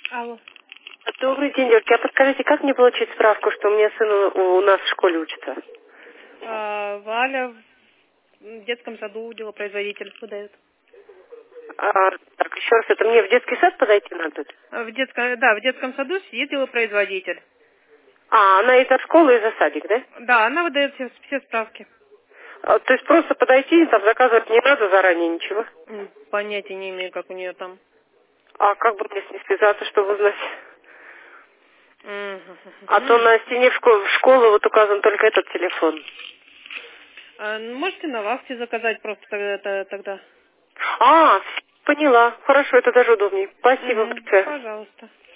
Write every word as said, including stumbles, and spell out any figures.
Алло. Добрый день, девушки. А подскажите, как мне получить справку, что у меня сын у у нас в школе учится? А, Валя в детском саду делопроизводитель выдает. А, так, еще раз, это мне в детский сад подойти надо? А, В детском, да, в детском саду сидит делопроизводитель. А, она и за школу, и за садик, да? Да, она выдает все, все справки. А, то есть просто подойти, там заказывать не надо заранее ничего? М, Понятия не имею, как у нее там. А как бы мне с ней связаться, чтобы узнать? А то Мгм. на стене в школу, в школу вот указан только этот телефон. А, ну, можете на вахте заказать просто тогда. тогда. А, поняла. Хорошо, это даже удобнее. Спасибо Мгм. большое. Пожалуйста.